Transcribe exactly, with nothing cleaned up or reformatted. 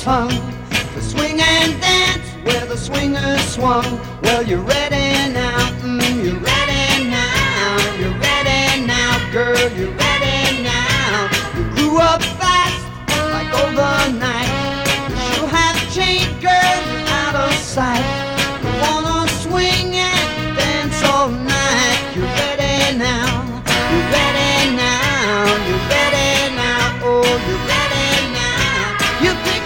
hung. The swing and dance where the swingers swung. Well, you're ready now, mm, you're ready.